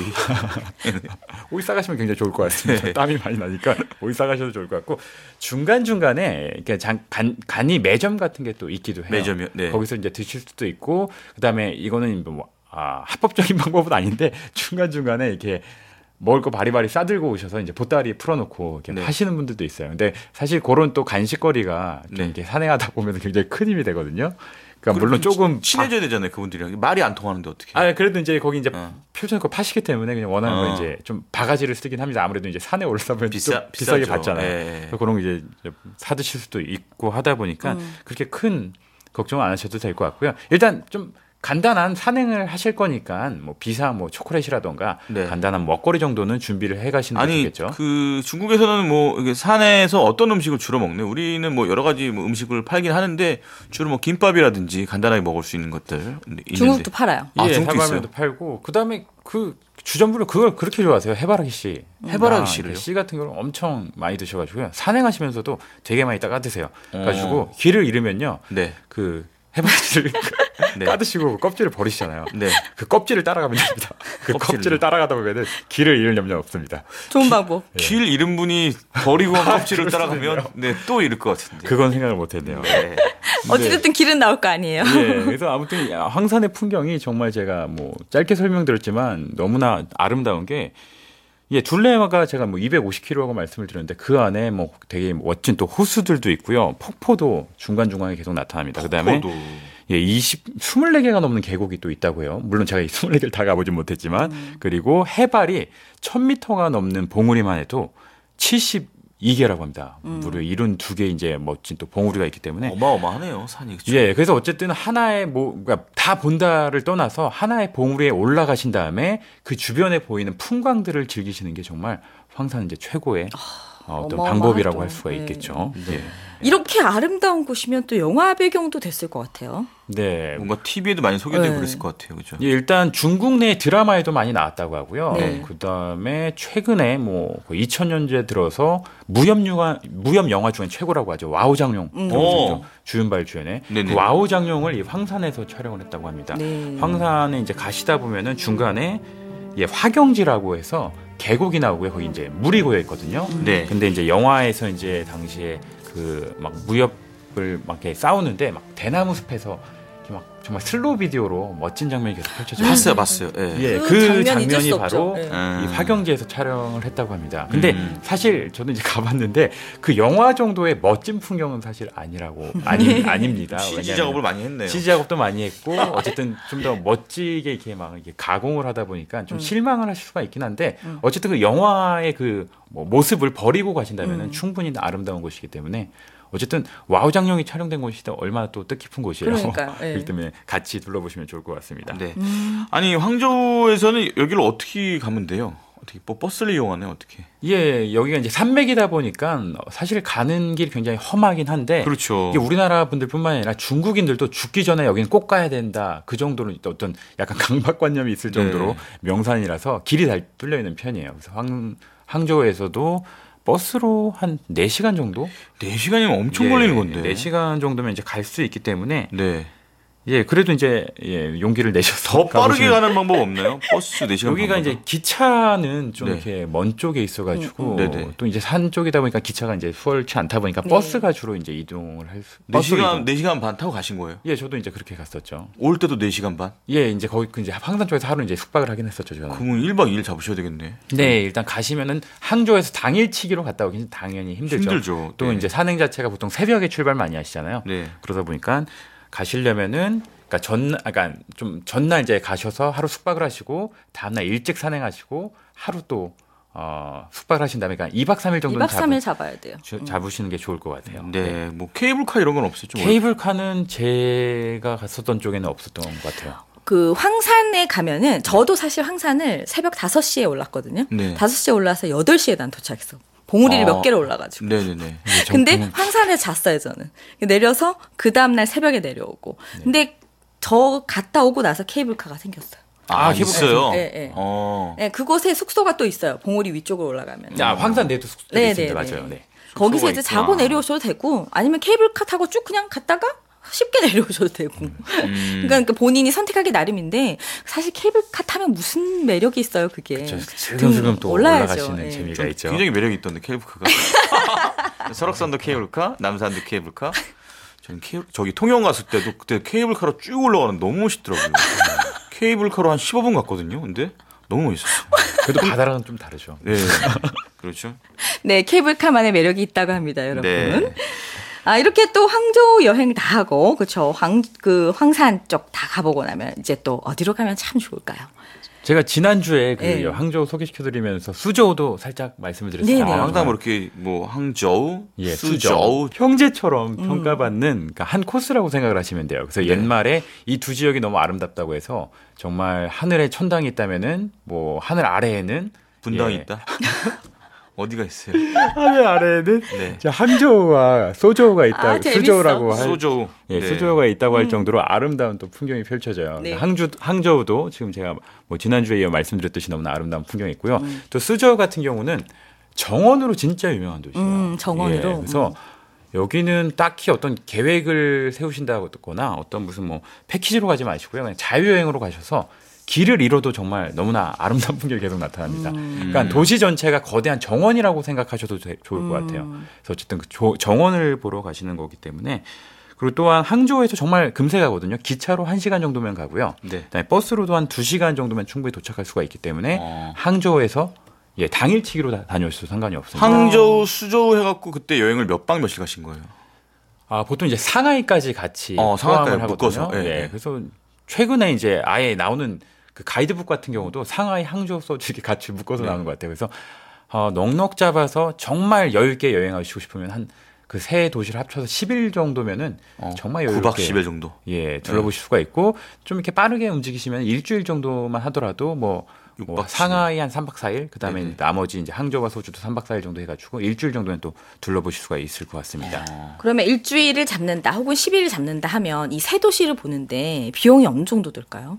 오이 싸가시면 굉장히 좋을 것 같습니다. 네. 땀이 많이 나니까 오이 싸가셔도 좋을 것 같고 중간중간에 이렇게 장, 간, 간이 매점 같은 게 또 있기도 해요. 매점이요? 네. 거기서 이제 드실 수도 있고 그다음에 이거는 뭐 아, 합법적인 방법은 아닌데 중간중간에 이렇게 먹을 거 바리바리 싸들고 오셔서 이제 보따리 풀어놓고 이렇게 네. 하시는 분들도 있어요. 근데 사실 그런 또 간식거리가 좀 네. 이렇게 산행하다 보면 굉장히 큰 힘이 되거든요. 그러니까 물론 조금 친해져야 되잖아요 그분들이랑. 말이 안 통하는데 어떻게? 아, 그래도 이제 거기 이제 어. 표준권 파시기 때문에 그냥 원하는 거 어. 이제 좀 바가지를 쓰긴 합니다. 아무래도 이제 산에 올라다 보면 비싸- 좀 비싸게 비싸죠. 받잖아요. 예. 그래서 그런 거 이제 사드실 수도 있고 하다 보니까 음. 그렇게 큰 걱정 안 하셔도 될 것 같고요. 일단 좀 간단한 산행을 하실 거니까 뭐 비사 뭐 초콜릿이라던가 네. 간단한 먹거리 정도는 준비를 해 가시는 게 아니 좋겠죠. 그 중국에서는 뭐 이게 산에서 어떤 음식을 주로 먹네. 우리는 뭐 여러 가지 뭐 음식을 팔긴 하는데 주로 뭐 김밥이라든지 간단하게 먹을 수 있는 것들 있는데. 중국도 팔아요. 아, 예, 중국도 사과면도 팔고 그다음에 그 주전부를 그걸 그렇게 좋아하세요. 해바라기 씨. 해바라기 아, 씨를요? 씨 같은 경우는 엄청 많이 드셔가지고요. 산행하시면서도 되게 많이 따가 드세요. 그래가지고 어. 길을 잃으면요. 네. 그 해바라기를 네. 까드시고 껍질을 버리시잖아요. 네. 그 껍질을 따라가면 됩니다. 그 껍질을요? 껍질을 따라가다 보면은 길을 잃을 염려 없습니다. 좋은 방법. 길 잃은 분이 버리고 한 껍질을 따라가면 네, 또 잃을 것 같은데. 그건 생각을 못했네요. 네. 어찌됐든 길은 나올 거 아니에요. 예, 그래서 아무튼 황산의 풍경이 정말 제가 뭐 짧게 설명드렸지만 너무나 아름다운 게 예, 둘레가 제가 뭐 이백오십 킬로미터라고 말씀을 드렸는데 그 안에 뭐 되게 멋진 또 호수들도 있고요. 폭포도 중간중간에 계속 나타납니다. 그다음에 폭포도. 예, 이십, 이십사 개가 넘는 계곡이 또 있다고요. 물론 제가 이 이십사 개를 다 가보진 못했지만 그리고 해발이 천 미터가 넘는 봉우리만 해도 칠십이 개라고 합니다. 음. 무려 칠십이 개 이제 멋진 또 봉우리가 있기 때문에 어마어마하네요 산이. 그쵸? 예, 그래서 어쨌든 하나의 뭐, 그러니까 다 본다를 떠나서 하나의 봉우리에 올라가신 다음에 그 주변에 보이는 풍광들을 즐기시는 게 정말 황산 이제 최고의 어, 어떤 어마어마하죠. 방법이라고 할 수가 네. 있겠죠. 예. 이렇게 아름다운 곳이면 또 영화 배경도 됐을 것 같아요. 네. 뭔가 티비에도 많이 소개되고 네. 그랬을 것 같아요. 그죠? 예, 일단 중국 내 드라마에도 많이 나왔다고 하고요. 네. 그다음에 최근에 뭐 이천 년대 들어서 무협 영화 무협 영화 중에 최고라고 하죠. 와우 장룡 음. 들어보셨죠? 오. 주윤발 주연의 네네. 그 와우 장룡을 이 황산에서 촬영을 했다고 합니다. 네. 황산에 이제 가시다 보면은 중간에 예, 화경지라고 해서 계곡이 나오고요. 거기 이제 물이 고여 있거든요. 네. 근데 이제 영화에서 이제 당시에 그 막 무협을 막 이렇게 싸우는데 막 대나무 숲에서 이렇게 막 정말 슬로우 비디오로 멋진 장면이 계속 펼쳐져요. 봤어요, 봤어요. 예. 예, 그 그 장면이 장면이 잊을 수 없죠. 바로 예. 음. 이 화경지에서 촬영을 했다고 합니다. 근데 음. 사실 저는 이제 가봤는데 그 영화 정도의 멋진 풍경은 사실 아니라고 아니 아닙니다. 씨지 작업을 많이 했네요. 씨지 작업도 많이 했고 어쨌든 좀 더 멋지게 이렇게 막 이렇게 가공을 하다 보니까 좀 음. 실망을 하실 수가 있긴 한데 음. 어쨌든 그 영화의 그 뭐 모습을 버리고 가신다면은 음. 충분히 아름다운 곳이기 때문에. 어쨌든 와우 장룡이 촬영된 곳이 얼마나 또 뜻깊은 곳이에요. 그러니까요. 예. 그렇기 때문에 같이 둘러보시면 좋을 것 같습니다. 네. 음. 아니 황저우에서는 여기를 어떻게 가면 돼요? 어떻게 뭐 버스를 이용하나요? 어떻게? 예, 여기가 이제 산맥이다 보니까 사실 가는 길이 굉장히 험하긴 한데 그렇죠. 이게 우리나라 분들뿐만 아니라 중국인들도 죽기 전에 여기는 꼭 가야 된다. 그 정도로 어떤 약간 강박관념이 있을 정도로 네. 명산이라서 길이 잘 뚫려 있는 편이에요. 그래서 황, 항저우에서도 버스로 한 네 시간 정도? 네 시간이면 엄청 예, 걸리는 건데. 네 시간 정도면 이제 갈 수 있기 때문에 네. 예, 그래도 이제 예, 용기를 내셔서 더 빠르게 가보시면- 가는 방법 없나요? 버스 네 시간 여기가 방법은? 이제 기차는 좀 네. 이렇게 먼 쪽에 있어가지고 음, 음. 네네. 또 이제 산 쪽이다 보니까 기차가 이제 수월치 않다 보니까 네. 버스가 주로 이제 이동을 할 수. 네 버스로 시간 이동. 네 시간 반 타고 가신 거예요? 예, 저도 이제 그렇게 갔었죠. 올 때도 네 시간 반? 예, 이제 거기 그 이제 황산 쪽에서 하루 이제 숙박을 하긴 했었죠, 저는. 그러면 일 박 이 일 잡으셔야 되겠네. 네, 일단 가시면은 항저우에서 당일치기로 갔다 오기는 당연히 힘들죠. 힘들죠. 또 네. 이제 산행 자체가 보통 새벽에 출발 많이 하시잖아요. 네. 그러다 보니까 가시려면은 그러니까 전, 그러니까 좀 전날 이제 가셔서 하루 숙박을 하시고 다음날 일찍 산행하시고 하루 또 어, 숙박을 하신 다음에 그러니까 이 박 삼 일 정도는 이 박 삼 일 잡으, 잡아야 돼요. 주- 잡으시는 게 좋을 것 같아요. 네. 뭐 케이블카 이런 건 없어요? 좀 케이블카는 제가 갔었던 쪽에는 없었던 것 같아요. 그 황산에 가면은 저도 사실 황산을 새벽 다섯 시에 올랐거든요. 네. 다섯 시에 올라서 여덟 시에 난 도착했어. 봉우리를 어. 몇 개를 올라가지고. 네네네. 근데 황산에 잤어요, 저는. 내려서 그 다음날 새벽에 내려오고. 근데 저 갔다 오고 나서 케이블카가 생겼어요. 아, 아, 있어요? 네, 네. 어. 네, 그곳에 숙소가 또 있어요. 봉우리 위쪽으로 올라가면. 야, 황산 내도 숙소 네, 있습니다. 네, 맞아요. 네. 네. 거기서 이제 있구나. 자고 내려오셔도 되고 아니면 케이블카 타고 쭉 그냥 갔다가 쉽게 내려오셔도 되고. 음. 그러니까 본인이 선택하기 나름인데 사실 케이블카 타면 무슨 매력이 있어요, 그게. 저 슬금슬금 또 올라야죠. 올라가시는 예. 재미가 좀 있죠. 굉장히 매력이 있던데 케이블카가. 설악산도 케이블카, 남산도 케이블카. 저는 케이블 저기 통영 갔을 때도 그때 케이블카로 쭉 올라가는 거 너무 멋있더라고요. 케이블카로 한 십오 분 갔거든요. 근데 너무 멋있었어요. 그래도 바다랑은 좀 다르죠. 네. 그렇죠. 네, 케이블카만의 매력이 있다고 합니다, 여러분. 네. 아, 이렇게 또 황저우 여행 다 하고, 그쵸. 황, 그, 황산 쪽 다 가보고 나면 이제 또 어디로 가면 참 좋을까요? 제가 지난주에 그 네. 항저우 소개시켜드리면서 수저우도 살짝 말씀을 드렸어요. 네네. 아, 항상 뭐 이렇게 뭐 항저우, 예, 수저우, 형제처럼 음. 평가받는 그러니까 한 코스라고 생각을 하시면 돼요. 그래서 네. 옛말에 이 두 지역이 너무 아름답다고 해서 정말 하늘에 천당이 있다면은 뭐 하늘 아래에는 분당이 예, 있다. 어디가 있어요? 하늘 아래에는 네. 자, 항저우와 소저우가 있다. 아, 재밌어. 수저우라고 할 소저우. 예, 네. 수저우가 있다고 할 정도로 아름다운 또 풍경이 펼쳐져요. 네. 항주, 항저우도 지금 제가 뭐 지난주에 이어 말씀드렸듯이 너무나 아름다운 풍경이 있고요. 또 수저우 같은 경우는 정원으로 진짜 유명한 도시예요. 음, 정원으로. 예, 그래서 여기는 딱히 어떤 계획을 세우신다거나 어떤 무슨 뭐 패키지로 가지 마시고요. 그냥 자유여행으로 가셔서 길을 잃어도 정말 너무나 아름다운 풍경이 계속 나타납니다. 그러니까 도시 전체가 거대한 정원이라고 생각하셔도 되- 좋을 것 같아요. 그래서 어쨌든 그 조- 정원을 보러 가시는 거기 때문에 그리고 또한 항저우에서 정말 금세 가거든요. 기차로 한 시간 정도면 가고요. 네. 그다음에 버스로도 한 두 시간 정도면 충분히 도착할 수가 있기 때문에 어. 항저우에서 예, 당일치기로 다- 다녀오셔도 상관이 없습니다. 항저우, 수저우 해갖고 그때 여행을 몇 박 며칠 가신 거예요? 아, 보통 이제 상하이까지 같이 어, 상하이까지 포함을 하거든요. 묶어서, 예, 예, 예. 그래서 최근에 이제 아예 나오는 그 가이드북 같은 경우도 상하이, 항저우, 소주 이렇게 같이 묶어서 네. 나오는 것 같아요. 그래서 어, 넉넉 잡아서 정말 여유 있게 여행하시고 싶으면 한 그 세 도시를 합쳐서 십 일 정도면은 어, 정말 여유 구 박 있게 십 일 정도. 예, 둘러보실 수가 있고 좀 이렇게 빠르게 움직이시면 일주일 정도만 하더라도 뭐, 육 뭐 박 상하이 한 삼 박 사 일 그다음에 네네. 나머지 이제 항저우와 소주도 삼 박 사 일 정도 해가지고 일주일 정도는 또 둘러보실 수가 있을 것 같습니다. 그러면 일주일을 잡는다 혹은 십 일을 잡는다 하면 이 세 도시를 보는데 비용이 어느 정도 들까요?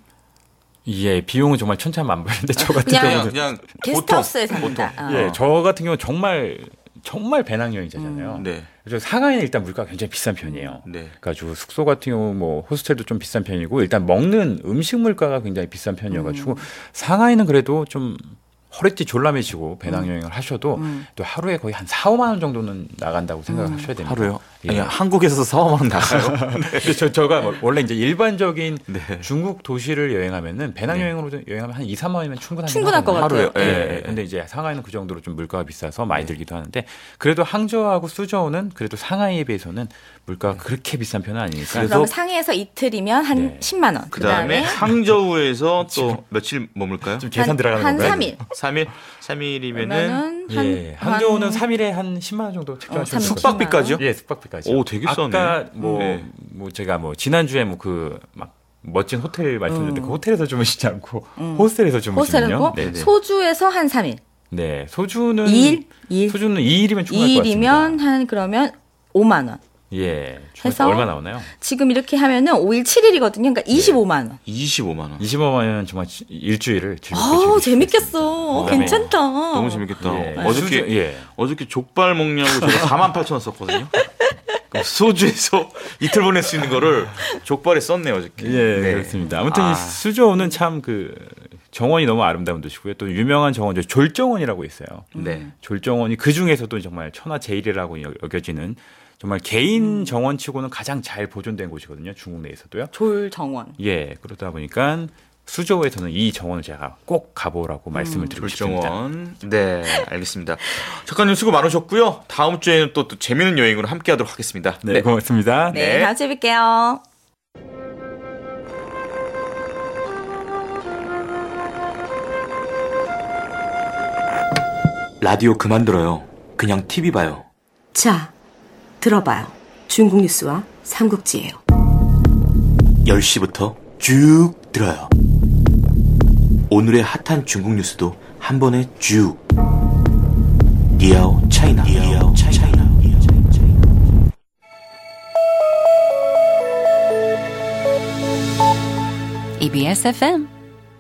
예, 비용은 정말 천차만별인데 저 같은 그냥- 경우는 그냥 게스트하우스에 보통, 잡는다. 어. 예, 저 같은 경우 정말 정말 배낭여행자잖아요. 네. 그래서 상하이는 일단 물가가 굉장히 비싼 편이에요. 네. 가지고 숙소 같은 경우 뭐 호스텔도 좀 비싼 편이고 일단 먹는 음식 물가가 굉장히 비싼 편이어가지고 상하이는 그래도 좀 허리띠 졸라매시고 배낭여행을 하셔도 음. 또 하루에 거의 한 사, 오만 원 정도는 나간다고 생각을 음. 하셔야 됩니다. 하루요? 예. 아니, 한국에서 사, 오만 원 나가요? 네. 저, 저가 원래 이제 일반적인 네. 중국 도시를 여행하면은 배낭여행으로 네. 여행하면 한 이, 삼만 원이면 충분하긴 충분할 것 같아요. 하루요? 예. 네. 근데 이제 상하이는 그 정도로 좀 물가가 비싸서 많이 네. 들기도 하는데 그래도 항저우하고 수저우는 그래도 상하이에 비해서는 물가가 그렇게 비싼 편은 아니니까. 그럼 상해에서 이틀이면 한 네. 십만 원. 그다음에 항저우에서 또 며칠 머물까요? 좀 계산 한, 들어가는 한 건가요? 삼 일. 삼 일? 삼 일이면은 한, 예. 항저우는 한... 삼 일에 한 십만 원 정도 책정하시면 어, 돼요. 숙박비까지요? 예, 숙박비까지. 오, 되게 싸네. 아까 뭐, 네. 뭐 제가 뭐 지난주에 뭐 그 막 멋진 호텔 말씀드렸는데 음. 그 호텔에서 주무시지 않고 음. 호스텔에서 주무시면요. 호스텔하고 네, 네. 소주에서 한 삼 일. 네, 소주는 이 일? 이 일. 소주는 이 일이면 충분할 이 것 같습니다. 일이면 한 그러면 오만 원. 예. 해서 얼마 나오나요? 지금 이렇게 하면은 오 일 칠 일이거든요. 그러니까 이십오만 원. 이십오만 원. 이십오만 원이면 정말 일주일을 즐겁게 아, 즐길 수 재밌겠어. 그다음에 괜찮다. 너무 재밌겠다. 예. 어저께 수주, 예. 어저께 족발 먹냐고 제가 사만 팔천 원 썼거든요. 그럼 소주에서 이틀 보낼 수 있는 거를 족발에 썼네요, 어저께. 예, 네. 그렇습니다. 아무튼 아. 이 수조는 참 그 정원이 너무 아름다운 도시고요. 또 유명한 정원, 졸정원이라고 있어요. 네. 졸정원이 그 중에서도 정말 천하제일이라고 여겨지는 정말 개인 음. 정원치고는 가장 잘 보존된 곳이거든요. 중국 내에서도요. 졸정원. 예, 그러다 보니까 수저우에서는 이 정원을 제가 꼭 가보라고 말씀을 드리고 싶습니다. 졸정원. 네, 알겠습니다. 작가님 수고 많으셨고요. 다음 주에는 또, 또 재미있는 여행으로 함께하도록 하겠습니다. 네, 고맙습니다. 네, 네. 다음 주에 뵐게요. 라디오 그만 들어요. 그냥 티비 봐요. 자, 들어봐요. 중국 뉴스와 삼국지예요. 열 시부터 쭉 들어요. 오늘의 핫한 중국 뉴스도 한 번에 쭉. 니아오 차이나. 니아오 차이나. 이비에스 에프엠.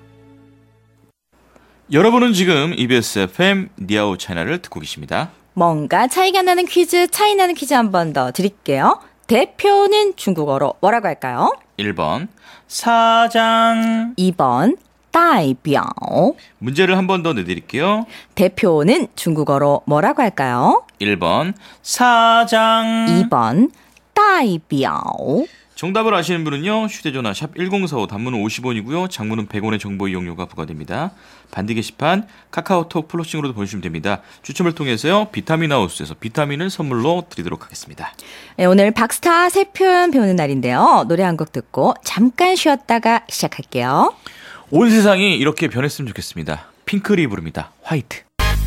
여러분은 지금 이비에스 에프엠 니아오 차이나를 듣고 계십니다. 뭔가 차이가 나는 퀴즈, 차이 나는 퀴즈 한 번 더 드릴게요. 대표는 중국어로 뭐라고 할까요? 일 번 사장. 이 번代表. 문제를 한 번 더 내드릴게요. 대표는 중국어로 뭐라고 할까요? 일 번 사장. 이 번 代表. 정답을 아시는 분은요. 휴대전화 샵 일공사오 단문은 오십 원이고요. 장문은 백 원의 정보 이용료가 부과됩니다. 반디 게시판 카카오톡 플러싱으로도 보내주시면 됩니다. 추첨을 통해서요. 비타민 하우스에서 비타민을 선물로 드리도록 하겠습니다. 네, 오늘 박스타 새 표현 배우는 날인데요. 노래 한 곡 듣고 잠깐 쉬었다가 시작할게요. 온 세상이 이렇게 변했으면 좋겠습니다. 핑클이 부릅니다. 화이트.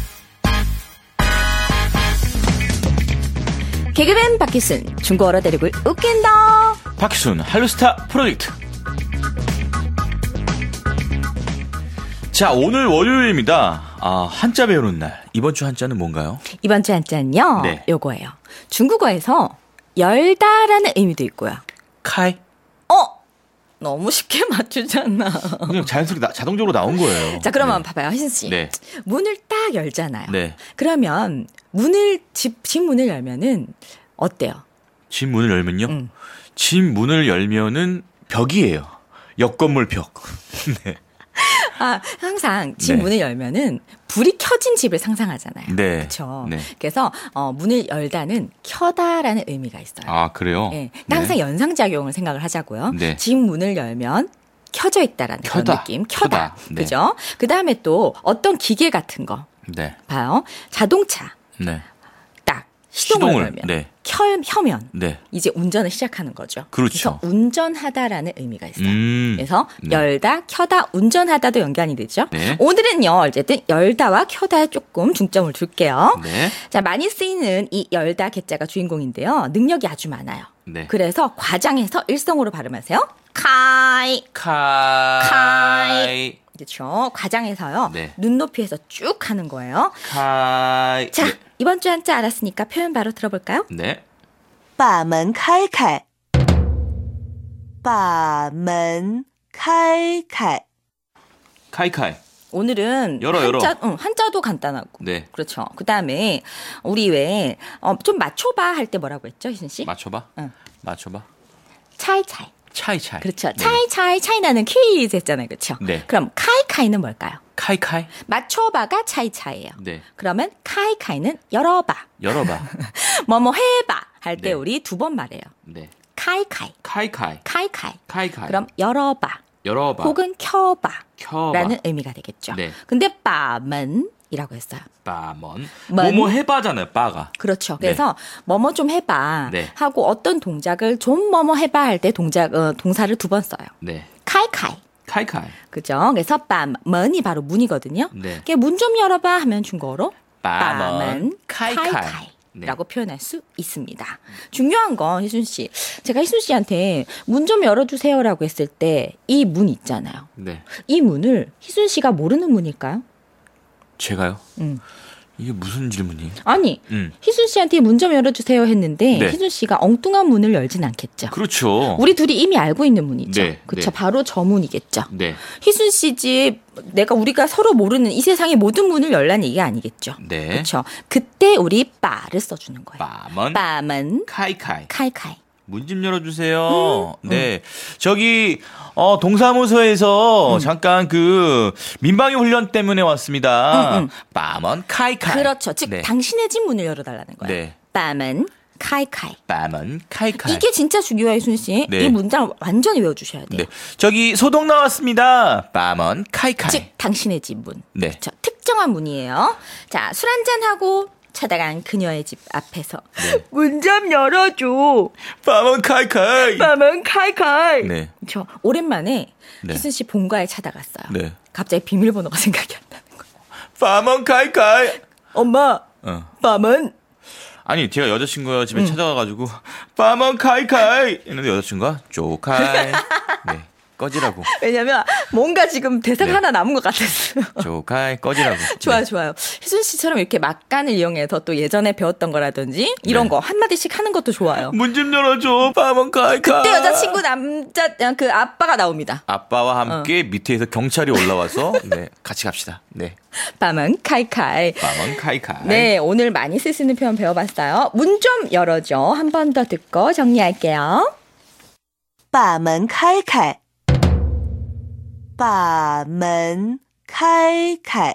개그맨 박희순, 중국어로 대륙을 웃긴다. 박희순 할루스타 프로젝트. 자, 오늘 월요일입니다. 아, 한자 배우는 날. 이번 주 한자는 뭔가요? 이번 주 한자는요. 네. 요거예요. 중국어에서 열다라는 의미도 있고요. 카이. 어? 너무 쉽게 맞추잖아. 그냥 자연스럽게 나, 자동적으로 나온 거예요. 자, 그러면 네. 봐봐요, 희순 씨. 네. 문을 딱 열잖아요. 네. 그러면 문을 집, 집 문을 열면은 어때요? 집 문을 열면요? 음. 집 문을 열면은 벽이에요. 옆 건물 벽. 네. 아, 항상 집 네. 문을 열면은 불이 켜진 집을 상상하잖아요. 네. 그렇죠. 네. 그래서 어, 문을 열다는 켜다라는 의미가 있어요. 아, 그래요? 네. 근데 항상 연상작용을 생각을 하자고요. 네. 집 문을 열면 켜져 있다라는 켜다. 그런 느낌. 켜다. 켜다. 네. 그죠? 그 다음에 또 어떤 기계 같은 거 네. 봐요. 자동차 네. 딱 시동을, 시동을, 걸면 네. 켜, 켜면 네. 이제 운전을 시작하는 거죠. 그렇죠. 그래서 운전하다라는 의미가 있어요. 음. 그래서 네. 열다, 켜다, 운전하다도 연관이 되죠. 네. 오늘은요, 어쨌든 열다와 켜다에 조금 중점을 둘게요. 네. 자, 많이 쓰이는 이 열다 개자가 주인공인데요. 능력이 아주 많아요. 네. 그래서 과장해서 일성으로 발음하세요. 카이. 카이. 그렇죠. 과장해서요. 네. 눈높이에서 쭉 하는 거예요. 카이. 자, 네. 이번 주 한자 알았으니까 표현 바로 들어볼까요? 네. 把门开开，把门开开， 카이카이. 오늘은 열어, 열어. 한자, 응, 한자도 간단하고. 네. 그렇죠. 그 다음에 우리 왜 어, 좀 맞춰봐 할 때 뭐라고 했죠, 희순 씨? 맞춰봐. 응. 맞춰봐. 차이차이. 차이차이. 그렇죠. 네. 차이차이 차이 나는 퀴즈 했잖아요, 그렇죠? 네. 그럼 카이카이는 뭘까요? 카이카이. 맞춰봐가 차이차이예요. 네. 그러면 카이카이는 열어봐. 열어봐. 뭐뭐 해봐 할 때 네. 우리 두 번 말해요. 네. 카이카이. 카이카이. 카이카이. 카이카이. 그럼 열어봐. 열어봐. 혹은 켜봐. 켜봐. 라는 의미가 되겠죠. 네. 근데 빠먼이라고 했어요. 빠먼. 먼. 뭐뭐 해봐잖아요. 빠가. 그렇죠. 네. 그래서 뭐뭐 좀 해봐 네. 하고 어떤 동작을 좀 뭐뭐 해봐 할 때 동작 어, 동사를 두 번 써요. 네. 카이카이. 카이카이. 그죠? 그래서 빠먼이 바로 문이거든요. 네. 문 좀 열어봐 하면 중국어로 빠먼 카이카이. 카이카이. 네. 라고 표현할 수 있습니다. 중요한 건 희순 씨, 제가 희순 씨한테 문 좀 열어주세요라고 했을 때 이 문 있잖아요. 네. 이 문을 희순 씨가 모르는 문일까요? 제가요? 음. 이게 무슨 질문이? 아니, 음. 희순 씨한테 문 좀 열어주세요 했는데 네. 희순 씨가 엉뚱한 문을 열진 않겠죠. 그렇죠. 우리 둘이 이미 알고 있는 문이죠. 네, 그렇죠. 네. 바로 저 문이겠죠. 네. 희순 씨 집 내가 우리가 서로 모르는 이 세상의 모든 문을 열라는 얘기가 아니겠죠. 네. 그렇죠. 그때 우리 빠를 써주는 거예요. 빠먼 빠먼 카이카이. 카이카이. 문 좀 열어주세요. 음, 네. 음. 저기, 어, 동사무소에서 음. 잠깐 그, 민방위 훈련 때문에 왔습니다. 음, 음. 빠먼 카이카이. 그렇죠. 즉, 네. 당신의 집 문을 열어달라는 거예요. 네. 빠먼 카이카이. 빠먼 카이카이. 이게 진짜 중요해요, 순 씨. 네. 이 문장 완전히 외워주셔야 돼요. 네. 저기, 소독 나왔습니다. 빠먼 카이카이. 즉, 당신의 집 문. 네. 그렇죠. 특정한 문이에요. 자, 술 한잔하고 찾아간 그녀의 집 앞에서 네. 문 좀 열어줘. 빠먼 카이카이. 빠먼 카이카이. 네. 저 오랜만에 네. 희순 씨 본가에 찾아갔어요. 네. 갑자기 비밀번호가 생각이 안 나는 거예요. 빠먼 카이카이. 엄마. 어. 빠먼. 아니 제가 여자친구 집에 음. 찾아가가지고 빠먼 카이카이 했는데 여자친구가 쪼카이. 네. 꺼지라고. 왜냐면 뭔가 지금 대사가 네. 하나 남은 것 같았어요. 조카이 꺼지라고. 좋아요, 네. 좋아요. 희순 씨처럼 이렇게 막간을 이용해서 또 예전에 배웠던 거라든지 이런 네. 거 한마디씩 하는 것도 좋아요. 문 좀 열어줘. 빠먼 카이카이. 그때 여자친구 남자 그 아빠가 나옵니다. 아빠와 함께 어. 밑에서 경찰이 올라와서 네 같이 갑시다. 네. 빠먼 카이카이. 빠먼 카이카이. 네, 오늘 많이 쓸 수 있는 표현 배워봤어요. 문 좀 열어줘. 한 번 더 듣고 정리할게요. 把门开开把门开开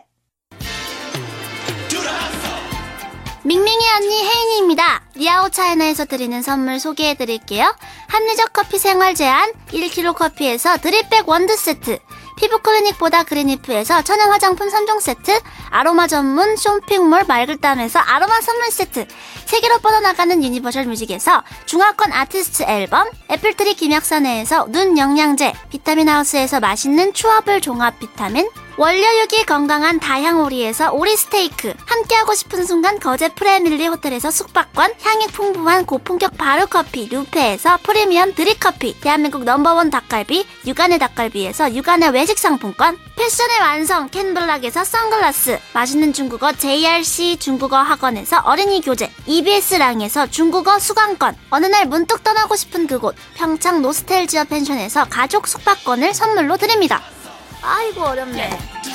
밍밍이 언니 혜인이입니다. 리아오 차이나에서 드리는 선물 소개해드릴게요. 합리적 커피 생활 제한 일 킬로그램 커피에서 드립백 원두 세트, 피부 클리닉보다 그린이프에서 천연 화장품 삼 종 세트, 아로마 전문 쇼핑몰 말글담에서 아로마 선물 세트, 세계로 뻗어나가는 유니버셜 뮤직에서 중화권 아티스트 앨범, 애플트리 김약선에서 눈 영양제, 비타민 하우스에서 맛있는 추어블 종합 비타민, 원료육이 건강한 다향오리에서 오리 스테이크, 함께하고 싶은 순간 거제 프레밀리 호텔에서 숙박권, 향이 풍부한 고품격 바르커피 류페에서 프리미엄 드립커피, 대한민국 넘버원 닭갈비 육안의 닭갈비에서 육안의 외식 상품권, 패션의 완성 캔블락에서 선글라스, 맛있는 중국어 제이알씨 중국어 학원에서 어린이 교재, 이비에스랑에서 중국어 수강권, 어느 날 문득 떠나고 싶은 그곳 평창 노스텔지어 펜션에서 가족 숙박권을 선물로 드립니다. 아이고 어렵네.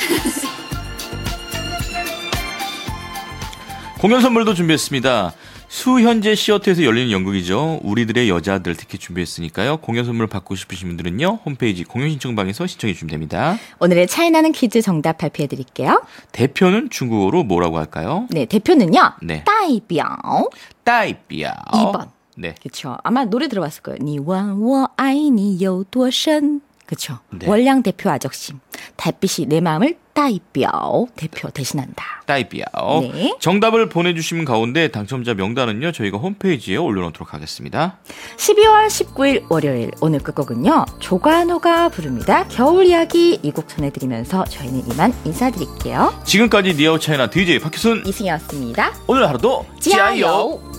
공연 선물도 준비했습니다. 수현재 시어터에서 열리는 연극이죠. 우리들의 여자들 티켓 준비했으니까요. 공연 선물 받고 싶으신 분들은요. 홈페이지 공연 신청방에서 신청해 주시면 됩니다. 오늘의 차이나는 퀴즈 정답 발표해 드릴게요. 대표는 중국어로 뭐라고 할까요? 네, 대표는요. 네. 代表. 代表. 이 번. 네. 그렇죠. 아마 노래 들어봤을 거예요. 你问我爱你有多深. 그렇죠. 네. 월량 대표 아적심. 달빛이 내 마음을 따이뼈 대표 대신한다. 따이뼈. 네. 정답을 보내주시면 가운데 당첨자 명단은요. 저희가 홈페이지에 올려놓도록 하겠습니다. 십이월 십구일 월요일 오늘 끝곡은요. 조관호가 부릅니다. 겨울 이야기 이 곡 전해드리면서 저희는 이만 인사드릴게요. 지금까지 니아오 차이나 디제이 박효순 이승이었습니다. 오늘 하루도 지아요. 지아요.